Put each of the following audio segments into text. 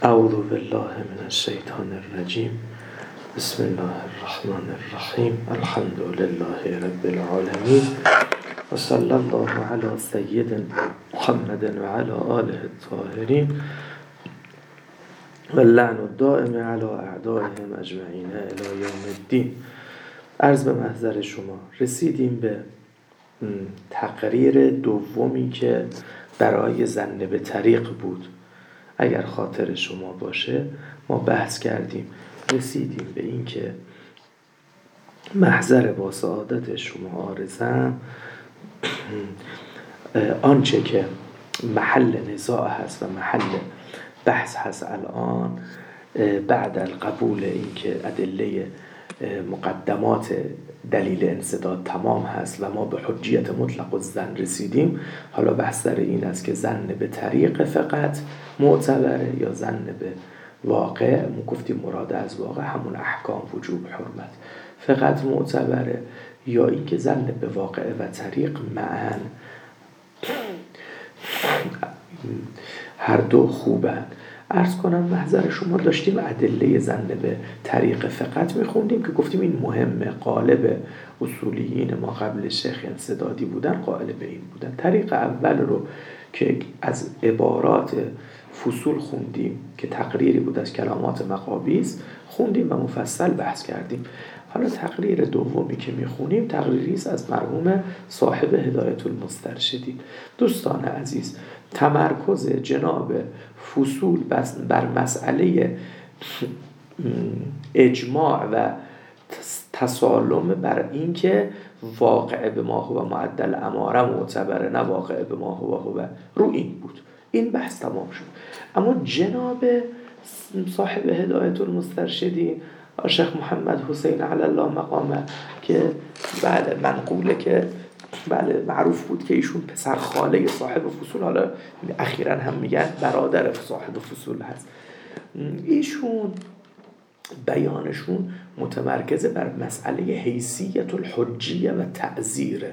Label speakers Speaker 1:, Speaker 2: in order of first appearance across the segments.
Speaker 1: اعوذ بالله من الشیطان الرجیم. بسم الله الرحمن الرحیم. الحمد لله رب العالمین و صلی الله علی سیدنا محمد و علی آله الطاهرین و اللعن الدائم علی اعدائهم اجمعین الی یوم الدین. عرض به محضر شما رسیدیم به تقریر دومی که برای ظن به طریق بود. اگر خاطر شما باشه ما بحث کردیم، رسیدیم به این که محضر با سعادت شما آرزم آنچه که محل نزاع هست و محل بحث هست الان، بعد القبول این که ادله مقدمات دلیل انسداد تمام هست و ما به حجیت مطلق الظن رسیدیم، حالا بحث در این است که ظن به طریق فقط معتبره یا ظن به واقع. ما گفتیم مراد از واقع همون احکام وجوب حرمت فقط معتبره، یا این که ظن به واقع و طریق معن هر دو خوبن. عرض کنم محضر شما داشتیم ادله ظن به طریق فقط میخوندیم که گفتیم این مهمه. قالب اصولیین ما قبل شیخ انسدادی بودن قائل به این بودن. طریق اول رو که از عبارات فصول خوندیم که تقریری بود از کلامات مقابیس خوندیم و مفصل بحث کردیم. حالا تقریر دومی که میخونیم تقریری است از مرحوم صاحب هدایت المسترشدین. دوستان عزیز، تمرکز جناب فصول بر مسئله اجماع و تسالم بر این که واقع به ما هو معدل اماره معتبره، نه واقع به ما هو رو این بود. این بحث تمام شد. اما جناب صاحب هدایت المسترشدین شیخ محمد حسین علی الله مقامه که بله منقوله که بله معروف بود که ایشون پسر خاله صاحب فصول، حالا اخیراً هم میگن برادر صاحب فصول هست. ایشون بیانشون متمرکز بر مسئله حیثیت الحجیه و تعزیره.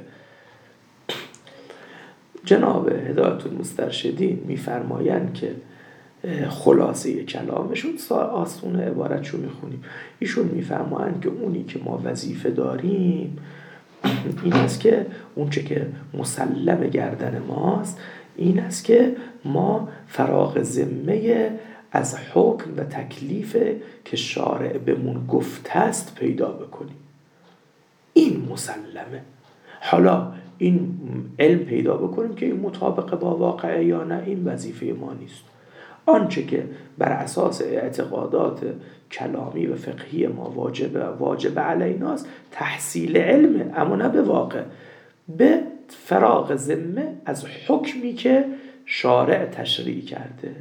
Speaker 1: جناب هدایت المسترشدین میفرمایند که خلاصه کلامشون آسون عبارتشو میخونیم. ایشون میفرمایند که اونی که ما وظیفه داریم این است که اون چه که مسلم گردن ماست این است که ما فراغ ذمه از حکم و تکلیف که شارع بهمون گفته است پیدا بکنیم. این مسلمه. حالا این علم پیدا بکنیم که این مطابق با واقعه یا نه، این وظیفه ما نیست. آنچه که بر اساس اعتقادات کلامی و فقهی ما واجب علیناست تحصیل علم، اما نه به واقع، به فراغ ذمه از حکمی که شارع تشریع کرده.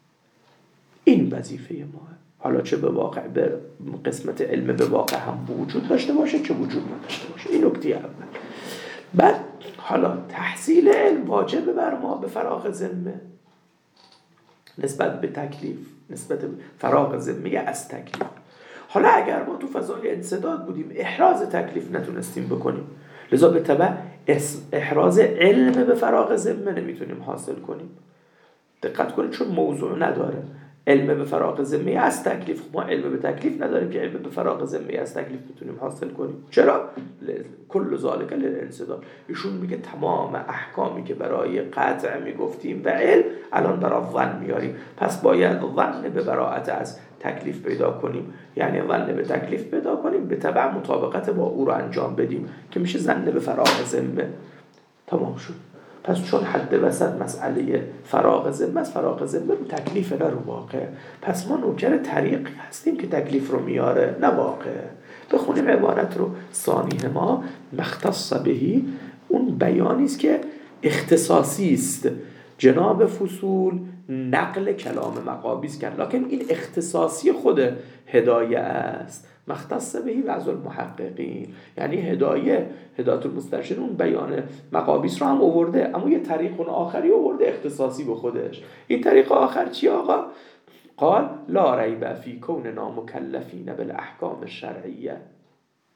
Speaker 1: این وظیفه ماه. حالا چه به واقع به قسمت علم به واقع هم وجود داشته باشه چه وجود نداشته باشه. این نکته اول. بعد حالا تحصیل علم واجب بر ما به فراغ ذمه نسبت به تکلیف، نسبت به فراغ ذمه از تکلیف. حالا اگر ما تو فضای انسداد بودیم احراز تکلیف نتونستیم بکنیم، لذا به تبع احراز علم به فراغ ذمه نمیتونیم حاصل کنیم. دقت کنید چون موضوع نداره. علم به فراغ ذمه از تکلیف، ما علم به تکلیف نداریم که علم به فراغ ذمه از تکلیف بتونیم حاصل کنیم. چرا؟ کل ذالک للانسداد. ایشون میگه تمام احکامی که برای قطع میگفتیم و علم الان برای ظن میاریم، پس باید ظن به براءت از تکلیف پیدا کنیم، یعنی ظن به تکلیف پیدا کنیم به تبع مطابقت با او رو انجام بدیم که میشه ظن به فراغ ذمه. تمام شد. پس چون حد وسط مسئله فراغ ذمه است، فراغ ذمه رو تکلیف نه رو واقع، پس ما نوکر طریقی هستیم که تکلیف رو میاره نه واقع. بخونیم عبارت رو. ثانی ما مختص بهی، اون بیانی است که اختصاصی است. جناب فصول نقل کلام مقابیس کرد، لکن این اختصاصی خود هدایه است. مختص بهی بعض المحققین، یعنی هدایت المسترشدین اون بیان مقابیس رو هم آورده، اما یه طریق آخری آورده اختصاصی به خودش. این طریق آخر چی آقا؟ قال لا ریب فی کوننا مکلفین بالاحکام الشرعیه.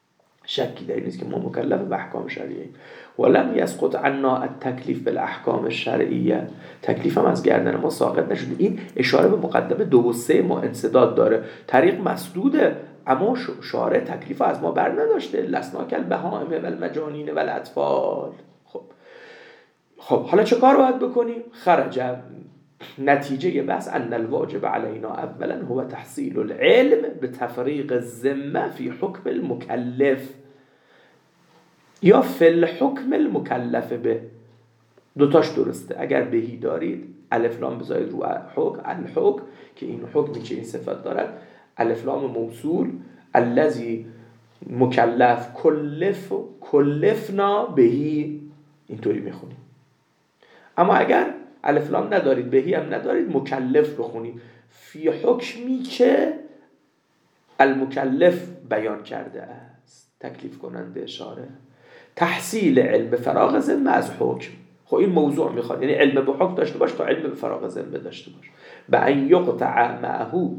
Speaker 1: شکی در این نیست که ما مکلف به احکام شرعیه. ولم یسقط عنا التکلیف بالاحکام الشرعیه، تکلیف هم از گردن ما ساقط نشده. این اشاره به مقدمه 2 و 3 ما انسداد داره. طریق مسدوده، اما شارع تکلیف از ما بر نداشته. لسنا کالبهائم و المجانین و الاطفال. خب حالا چه کار باید بکنیم؟ خرج نتیجه بس ان الواجب علینا اولا هو تحصیل العلم بتفریق الذمه فی حکم المکلف یا فی الحکم المکلف به. دوتاش درسته. اگر بهی دارید الف لام بذارید رو حکم، الحکم که این حکمی که این صفت دارد، الف لام موصول الذی مکلف کلفنا بهی، اینطوری میخونیم. اما اگر الف لام ندارید بهی هم ندارید مکلف بخونید فی حکمی که المکلف بیان کرده است، تکلیف کننده اشاره. تحصیل علم به فراغ ذمه از حکم. خب این موضوع میخواد، یعنی علم به حکم داشته باش تا علم به فراغ ذمه داشته باش. به ان یقطع معه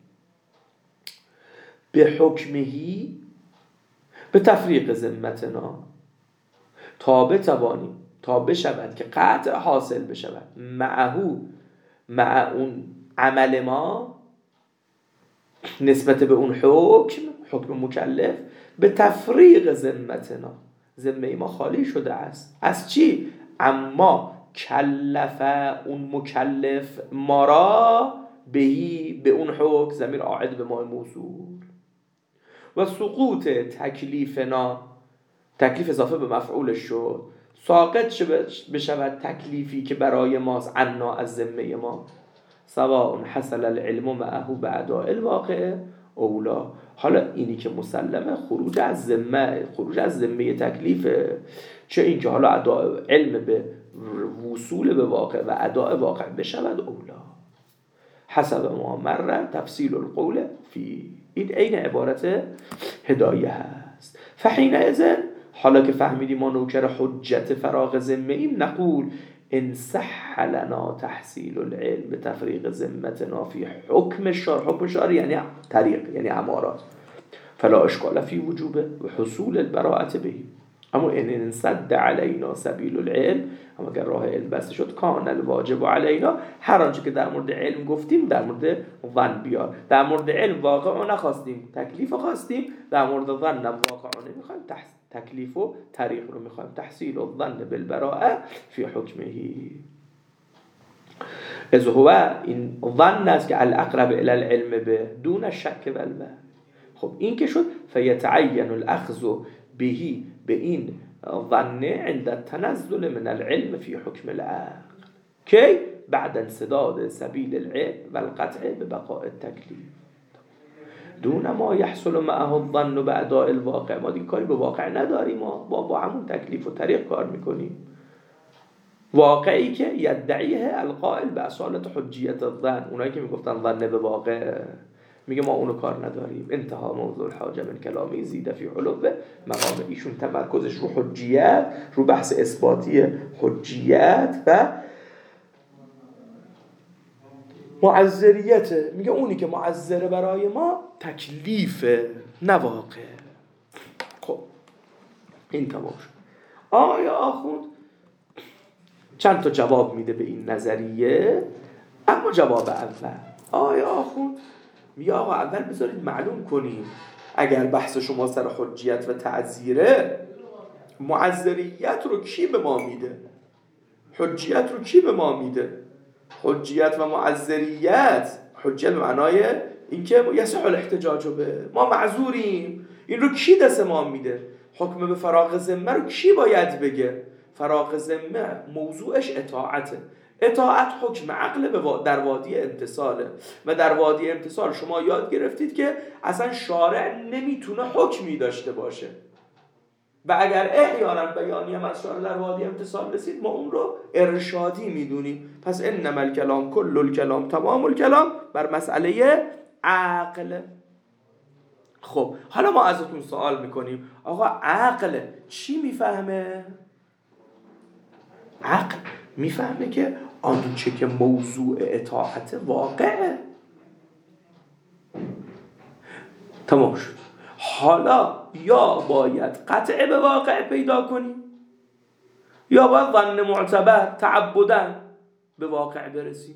Speaker 1: به حکمهی به تفریق ذمتنا، تا بتوانیم، تا بشود که قطع حاصل بشود معه، مع اون عمل ما نسبت به اون حکم مکلف، به تفریق ذمتنا، ذمه ما خالی شده است. از چی؟ اما کلف اون مکلف ما را بهی، به اون حکم، ضمیر عائد به ما موصول. و سقوط تکلیفنا، تکلیف اضافه به مفعولش شد، ساقط بشود تکلیفی که برای ماست عنا از ذمه ما، سواء حصل العلم معه بعداء الواقع اولا. حالا اینی که مسلمه خروج از ذمه تکلیفه، چه اینکه حالا علم به وصول به واقع و اداء واقع بشود اولا. حسب ما مر تفصیل القول فی، این عین عبارت هدایه هست. فحینئذ، حالا که فهمیدیم ما نوکر حجت فراغ ذمه ایم، نقول ان صح لنا تحصیل العلم به تفریق ذمتنا فی حکم الشارع. حکم الشارع یعنی طریق، یعنی امارات. فلا اشکال فی وجوب و حصول البراءة به. اما ان انسد علینا سبیل العلم، اما اگر راه علم بسته شد، کان الواجب علینا، هر آنچه که در مورد علم گفتیم در مورد ظن بیار. در مورد علم واقع نخواستیم، تکلیف خواستیم، در مورد ظن واقع نمیخوایم، تکلیف و طریق رو میخوایم. تحصیل الظن بالبراءة فی حکمه، از هو این ظن است که الاقرب الى العلم به دون شک و الوهم. خب این که شد، فیتعین الاخذ بهی، به این ظن عند التنزل من العلم فی حکم العقل، که بعد انسداد سبیل العلم و القطع ببقاء التکلیف دون ما یحصل معه الظن بأداء الواقع. ما دیگه کاری به واقع نداریم، ما با همون تکلیف و طریق کار میکنیم. واقعی که یدعیه القائل به اصالت حجیت الظن، اونایی که میگفتن ظن به واقع، میگه ما اونو کار نداریم. انتها موضوع الحاجه من کلامی زیده فی علو مقام. ایشون تمرکزش رو حجیت، رو بحث اثباتی حجیت و معذریت. میگه اونی که معذره برای ما تکلیف، نه واقع. خب این تمام شد. آیا آخوند چند تا جواب میده به این نظریه، اما جواب اول آیا آخوند میگه آقا اول بذارید معلوم کنیم اگر بحث شما سر حجیت و تعذیره، معذریت رو کی به ما میده؟ حجیت رو کی به ما میده؟ حجیت و معذریت، حجیت به معنای اینکه یصح الاحتجاج به، ما معذوریم، این رو کی دست ما میده؟ حکم به فراغ ذمه رو کی باید بگه؟ فراغ ذمه موضوعش اطاعته. اطاعت حکم عقل در وادی امتثاله، و در وادی امتثال شما یاد گرفتید که اصلا شارع نمیتونه حکمی داشته باشه، و اگر احیانا بیانی هم از شارع در وادی امتثال رسید ما اون رو ارشادی میدونیم. پس انما الکلام کل الکلام تمام الکلام بر مسئله عقل. خب حالا ما ازتون سوال میکنیم آقا عقل چی میفهمه؟ عقل میفهمه که آنچه که موضوع اطاعت واقعه. تمام شد. حالا یا باید قطع به واقع پیدا کنیم یا باید ظن معتبر تعبداً به واقع برسیم.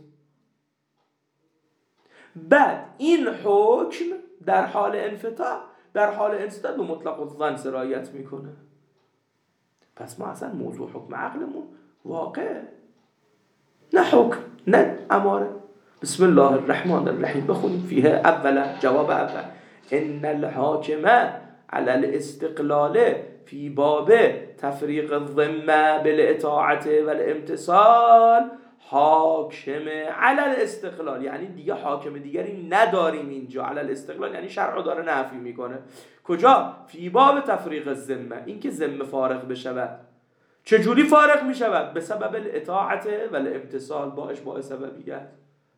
Speaker 1: بعد این حکم در حال انفتاح به مطلق الظن سرایت میکنه. پس ما اصلا موضوع حکم عقلمون واقع، نه حکم، نه اماره. بسم الله الرحمن الرحیم بخونیم. فیه اولا، جواب اول، ان الحاکم علی الاستقلال فی باب تفریق الذمه بالاطاعت والامتثال حاکم علی الاستقلال، یعنی دیگه حاکم دیگری نداریم اینجا. علی الاستقلال یعنی شرع داره نفی میکنه. کجا؟ فی باب تفریق الذمه، این که ذمه فارغ بشود. چجوری فارغ میشود؟ به سبب الاطاعت والامتثال، با سببیت.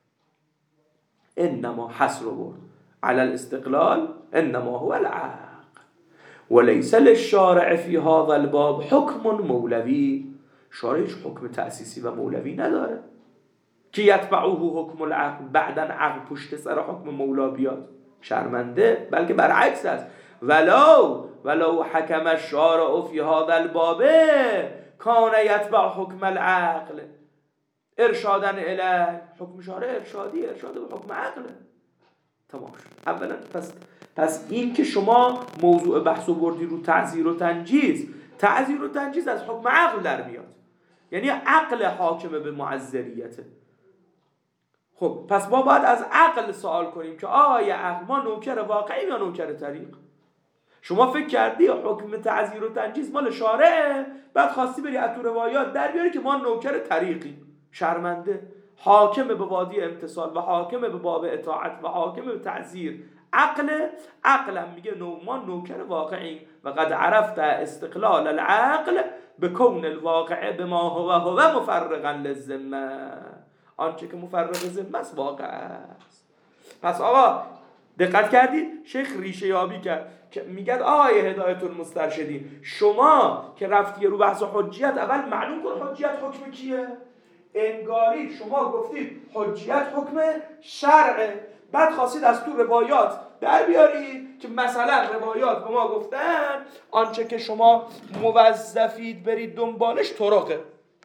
Speaker 1: انما حصر برد على الاستقلال انما هو العقل وليس للشارع في هذا الباب حكم مولوی. شارعش حکم تأسیسی و مولوی نداره که یتبعه حکم العقل، بعدن عقل پشت سر حکم مولا بیاد. شرمنده، بلکه برعکس است. ولو حکم الشارع في هذا الباب کان یتبع حکم العقل ارشادا الیه. حکم شارع ارشادی، ارشاد به حکم عقله. تمام شد. اولا پس این که شما موضوع بحث بردی رو تعزیر و تنجیز از حکم عقل در میاد، یعنی عقل حاکمه به معذریته. خب پس ما باید از عقل سوال کنیم که آیا عقل ما نوکر واقعی یا نوکر طریق؟ شما فکر کردی حکم تعزیر و تنجیز مال شارعه، بعد خواستی بری از تو روایات در بیاری که ما نوکر طریقیم. شرمنده. حاکم به وادی امتثال و حاکم به باب اطاعت و حاکم به تعزیر عقلم میگه ما نوکر واقعیم. و قد عرفت استقلال العقل به کون الواقع به ما هو مفرقا للذمه. آنچه که مفرق ذمه است واقع است. پس آقا دقت کردید؟ شیخ ریشه یابی کرد که میگه آقای هدایت المسترشدین، شما که رفتی رو بحث حجیت، اول معلوم کن حجیت حکم کیه؟ انگاری شما گفتید حجیت حکم شرعه، بعد خواستید از تو روایات در بیاری که مثلا روایات به ما گفتن آنچه که شما موظفید برید دنبالش طرقه.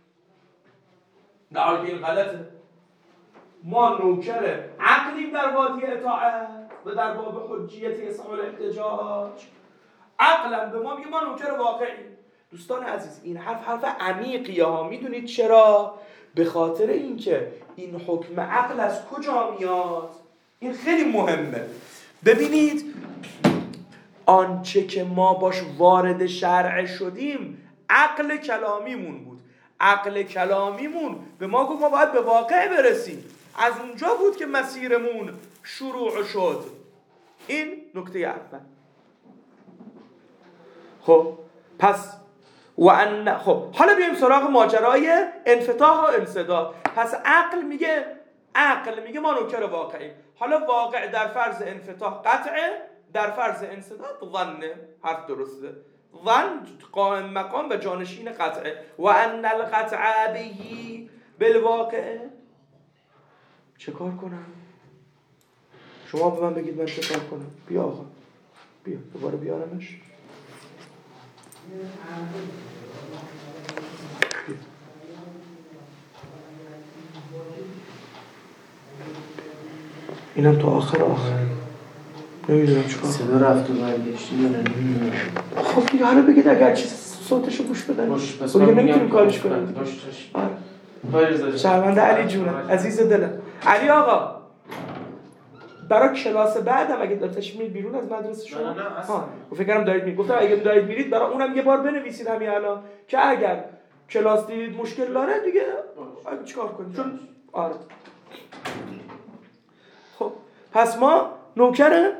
Speaker 1: نه این غلطه. ما نوکر عقلیم در وادی اطاعت و در باب حجیت اصحاب الاحتجاج. عقلم به ما میگه ما نوکر واقعیم. دوستان عزیز، این حرف عمیقیه ها. میدونید چرا؟ به خاطر اینکه این حکم عقل از کجا میاد؟ این خیلی مهمه. ببینید آنچه که ما باش وارد شرع شدیم عقل کلامیمون بود. عقل کلامیمون به ما گفت ما باید به واقع برسیم. از اونجا بود که مسیرمون شروع شد. این نکته اول. خب پس خب حالا بیایم سراغ ماجرای انفتاح و انسداد. پس عقل میگه ما نوکر واقعی. حالا واقع در فرض انفتاح قطعه، در فرض انسداد ظنه. حرف درسته. ظن قائم مقام و جانشین قطعه. و ان القطع بهی بالواقع. چه کار کنم؟ شما به من بگید من چه کار کنم. بیا آقا، بیا دوباره بیارمش. اینم تو آخر نمیدونم چیکار
Speaker 2: صدا رفت و برگشتی یا نمیدونم.
Speaker 1: خب دیگه حالا بگید اگر چیز صوتشو گوش بدن
Speaker 2: پس
Speaker 1: دیگه نمیتونیم کارش کنیم.
Speaker 2: باش.
Speaker 1: شرمنده علی جونم، عزیز دلم. علی آقا برای کلاس بعدم اگه دارتش میرید بیرون از مدرسه شما،
Speaker 2: نه اصلا
Speaker 1: فکر کنم دارید میرید. گفتم اگه دارید میرید برای اونم یه بار بنویسید همین الان که اگر کلاس دیدید مشکل داره دیگه چیکار کنید. چون آره خب پس ما نوکره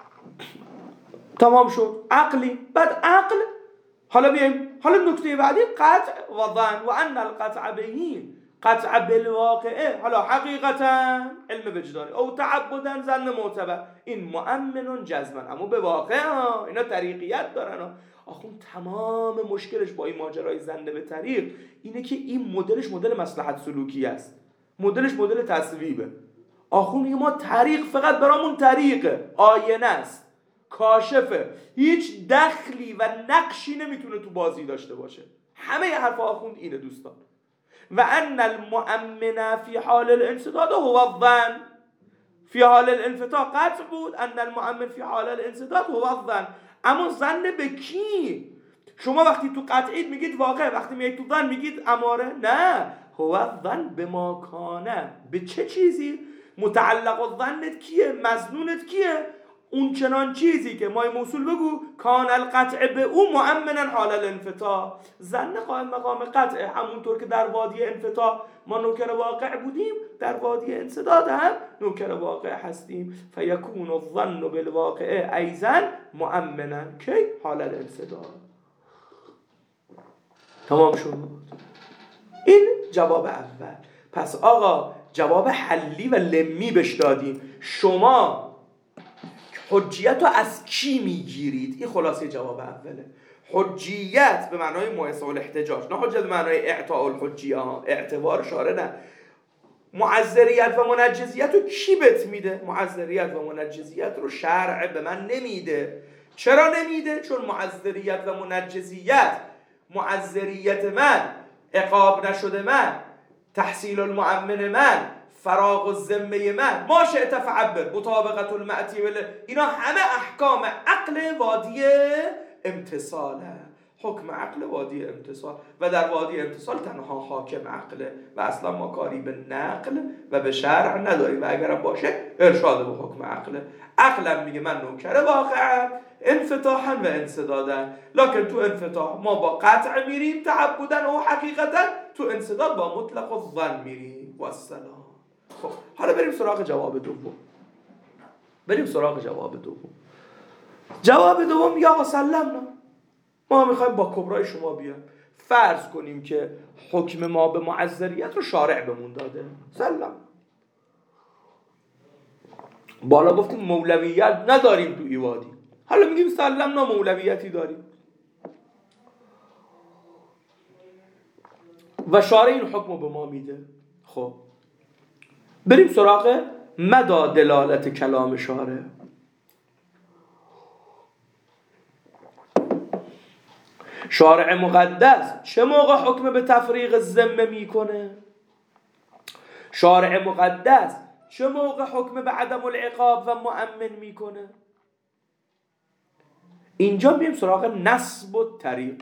Speaker 1: تمام شد عقلی. بعد عقل حالا بیایم حالا نکته بعدی قطع و ظن و ان القطع بهی قطع بالواقعه. حالا حقیقتا علم وجدانی او تعبدا ظن معتبر. این مؤمن جزما، اما به واقع اینا طریقیت دارن. آخون تمام مشکلش با این ماجرای ظن به طریق اینه که این مدلش مدل مصلحت سلوکی است، مدلش مدل تصویبه. آخون میگه ما طریق فقط برامون طریقه، آینه است. کاشفه، هیچ دخلی و نقشی نمیتونه تو بازی داشته باشه. همه حرف آخوند اینه دوستان. و ان المؤمن فی حال الانسداد هو الظن، فی حال الانفتاح قطع بود، ان المؤمن فی حال الانسداد هو الظن. اما ظن به کی؟ شما وقتی تو قطعید میگید واقع، وقتی میگید تو ظن میگید اماره؟ نه، هو الظن به ما کانه. به چه چیزی؟ متعلق الظنت کیه؟ مظنونت کیه؟ اون چنان چیزی که مای موصول بگو کان القطع به او مؤمنا حال الانفتاح، ظن قائم مقام قطع. همونطور که در وادی انفتاح ما نوکر واقع بودیم، در وادی انسداد هم نوکر واقع هستیم. فیکون الظن بالواقع ایضا مؤمنا کی؟ حال الانسداد. تمام شد. این جواب اول. پس آقا جواب حلی و لمی بش دادیم. شما حجیت رو از کی میگیرید؟ این خلاصه جواب اوله. حجیت به معنای مؤسسه الاحتجاج، نه حجیت به معنای اعطاء الحجیه، اعتبار شارع نه. معذریت و منجزیت رو کی بهت میده؟ معذریت و منجزیت رو شرع به من نمیده. چرا نمیده؟ چون معذریت و منجزیت، معذریت من، عقاب نشده من، تحصیل المؤمن من، فراغ الذمه من، ما شئت فعبر، مطابقت المأتی، اینا همه احکام عقل وادی امتصاله. حکم عقل وادی امتصال و در وادی امتصال تنها حاکم عقله و اصلا ما کاری به نقل و به شرع نداریم و اگرم باشه ارشاد به حکم عقله. عقلم میگه من نوکر واقعم انفتاحا و انسدادن، لکن تو انفتاح ما با قطع میریم تعبدن و حقیقتا، تو انسداد با مطلق الظن میریم. و السلام. خب حالا بریم سراغ جواب دوم. جواب دوم یا سلمنا، ما میخوایم با کبرای شما بیایم. فرض کنیم که حکم ما به معذریت رو شارع بمون داده، سلم. بالا گفتیم مولویت نداریم تو ایوادی، حالا میگیم سلمنا مولویتی داریم و شارع این حکم رو به ما میده. خب بریم سراغ مدى دلالت کلام شارع. شارع مقدس چه موقع حکم به تفریق ذمه میکنه؟ شارع مقدس چه موقع حکم به عدم العقاب و مؤمن میکنه؟ اینجا میریم سراغ نسب و طریق.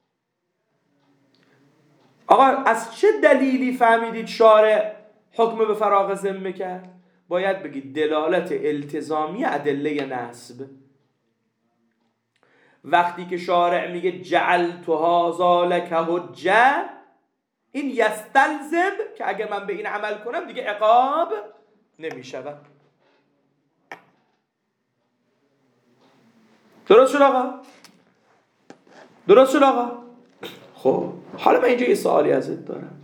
Speaker 1: آقا از چه دلیلی فهمیدید شارع حکم به فراغ ذمه کرد؟ باید بگید دلالت التزامی ادله نسب. وقتی که شارع میگه جعلت هذا لک حجه، این یستلزم که اگر من به این عمل کنم دیگه عقاب نمیشود. درست شد آقا؟ خب حالا من اینجا یه سوالی ازت دارم.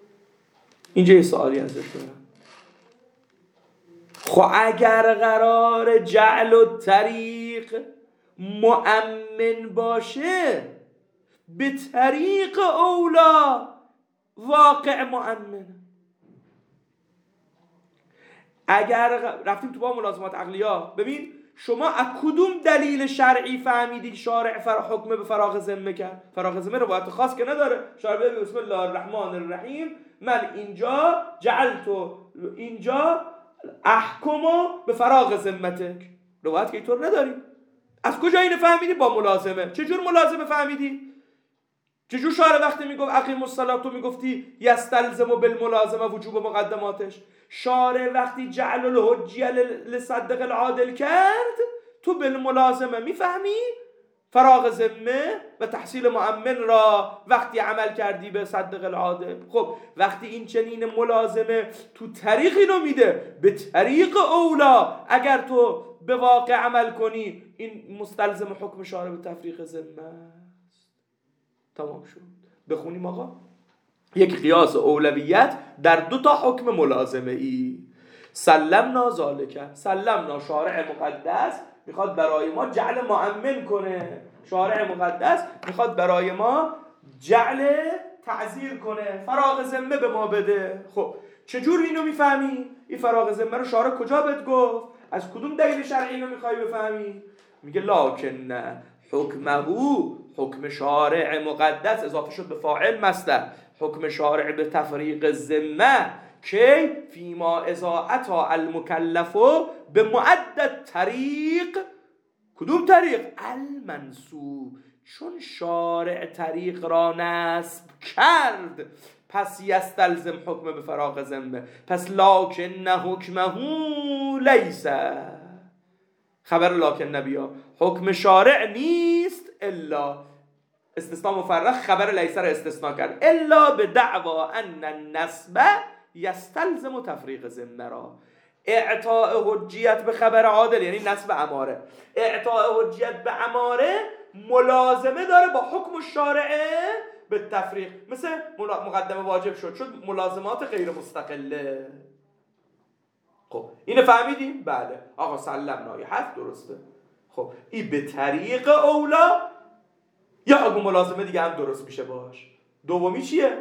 Speaker 1: خب اگر قرار جعل و طریق مؤمن باشه، به طریق اولا واقع مؤمن. اگر رفتیم تو با ملازمات عقلیه، ببین شما از کدوم دلیل شرعی فهمیدید شارع حکم به فراغ ذمه کرد؟ فراغ ذمه روایت خاص که نداره. شارع بگه بسم الله الرحمن الرحیم، من اینجا جعلتو، اینجا احکمو به فراغ ذمتک، روایت که اینطور نداریم. از کجا اینو فهمیدی؟ با ملازمه. چجور ملازمه فهمیدی؟ چجور شارع وقتی میگفت اقیم الصلاة تو میگفتی یستلزم بالملازمه وجوب مقدماتش؟ شارع وقتی جعل الحجیه لصدق العادل کرد، تو بالملازمه میفهمی فراغ ذمه و تحصیل مؤمن را وقتی عمل کردی به صدق العادل. خب وقتی این چنین ملازمه تو طریق اینو میده، به طریق اولا اگر تو به واقع عمل کنی این مستلزم حکم شارع به تفریق ذمه است. تمام شد. بخونیم آقا. یک قیاس اولویت در دو تا حکم ملازمه ای. سلمنا ذالک، سلمنا شارع مقدس میخواد برای ما جعل مؤمن کنه، شارع مقدس میخواد برای ما جعل تعزیر کنه، فراغ ذمه به ما بده. خب چجور اینو میفهمی؟ این فراغ ذمه رو شارع کجا بهت گفت؟ از کدوم دلیل شرعی اینو میخوای بفهمی؟ میگه لکن حکمه، حکم شارع مقدس اضافه شد به فاعل مصدر، حکم شارع به تفریق ذمه کی فیما اذا اتی المکلف به معدد طریق. کدوم طریق؟ المنصوب، چون شارع طریق را نصب کرد پس یستلزم حکم به فراغ ذمه. پس لکن حکمه لیس، خبر لکن نبیا حکم شارع نیست الا، استثناء مفرغ خبر لیس را استثناء کرد، الا به دعوا ان النصب یستلزم تفریق ذمه را. اعطاء حجیت به خبر عادل یعنی نصب اماره، اعطاء حجیت به اماره ملازمه داره با حکم شارعه به تفریق، مثل مقدمه واجب شد ملازمات غیر مستقله. خب اینو فهمیدیم؟ بله آقا سلمنا، یه حرف درسته. خب این به طریق اولا یا حکم ملازمه دیگه هم درست میشه باش. دومی چیه؟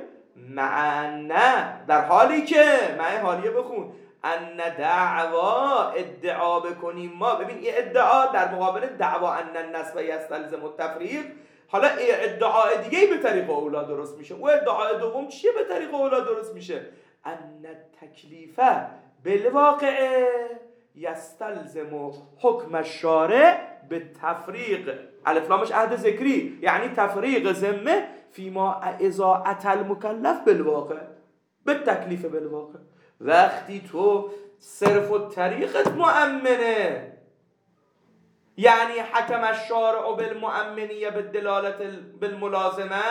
Speaker 1: معنی، در حالی که معنی حالیه بخون ان دعوا ادعا بکنیم ما. ببین این ادعا در مقابل دعوا ان النصب یستلزم التفریق، حالا ادعا دیگه به طریق اولا درست میشه. و ادعا دوم چیه به طریق اولا درست میشه؟ ان التکلیف بالواقع یستلزم حکم الشارع به تفریق، الف لامش عهد ذکری یعنی تفریق ذمه فیما اذا اتى المکلف بالواقع، به تکلیف بالواقع. وقتی تو صرف و طریقت مؤمنه یعنی حکم الشارع بالمؤمنیه بالدلالت بالملازمه،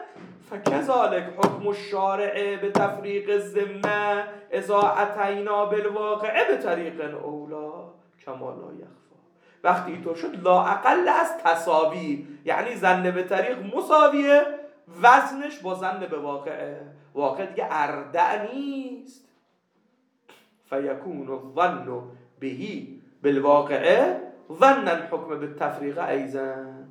Speaker 1: فكذلك حکم الشارع به تفریق الذمه اذا اتینا بالواقع به طریق اولا کما لا یخفی. وقتی تو شد لا اقل از تساوی، یعنی ظن به طریق مساویه وزنش با ظن به واقعه، واقع دیگه اردع نیست. فیکون الظن بهی بالواقعه ظنا حکم بالتفریق ایضا،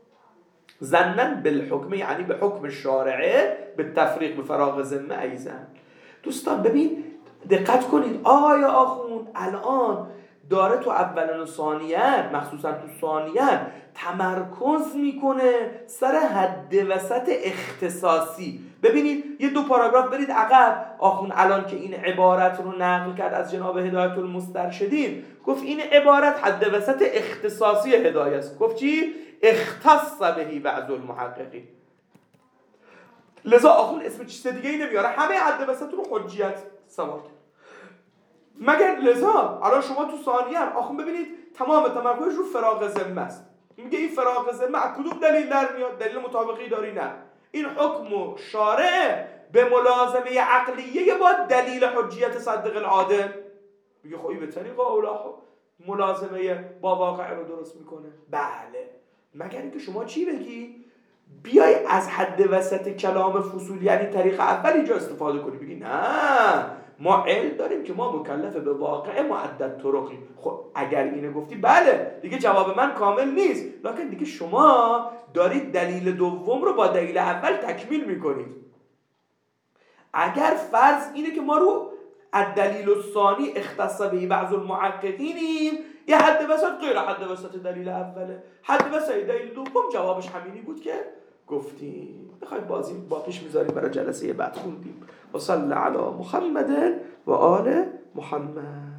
Speaker 1: ظنا بالحکم یعنی به حکم شارعه به تفریق به فراغ ذمه ایضا. دوستان ببین دقت کنید، آقای آخوند الان داره تو اولن و ثانیان مخصوصا تو ثانیان تمرکز میکنه سر حد وسط اختصاصی. ببینید یه دو پاراگراف برید عقب، آخوند الان که این عبارت رو نقل کرد از جناب هدایت المسترشدین گفت این عبارت حد وسط اختصاصی هدایت است. گفت چی؟ اختص بهی بعض المحققین. لذا آخوند اسم چیز دیگه ای نمیاره، همه حد وسط رو حجیت سوار کرد. مگر لذا الان شما تو ثانیه آخوند ببینید تمام تمرکزش رو فراغ ذمه است. میگه این فراغ ذمه از کدوم دلیل در میاد؟ دلیل مطابقی داری؟ نه، این حکم شارع به ملازمه عقلیه با دلیل حجیت صدق العادل. میگه خب این به طریق اولا ملازمه با واقع رو درست میکنه. بله، مگر اینکه شما چی بگی؟ بیای از حد وسط کلام فصول یعنی طریق اول اینجا استفاده کنی، بگی نه ما علم داریم که ما مکلف به واقع معدد طرقیم. خب اگر اینو گفتی بله دیگه جواب من کامل نیست، لکن دیگه شما دارید دلیل دوم رو با دلیل اول تکمیل میکنید. اگر فرض اینه که ما رو الدلیل الثانی اختص به بعض المحققینیم، یه حد وسط غیر حد وسط دلیل اوله، حد وسط دلیل دوم جوابش همینی بود که گفتیم. بخواید باقیش میذاریم برای جلسه بعد خوندیم. و صلی علی محمد و آل محمد.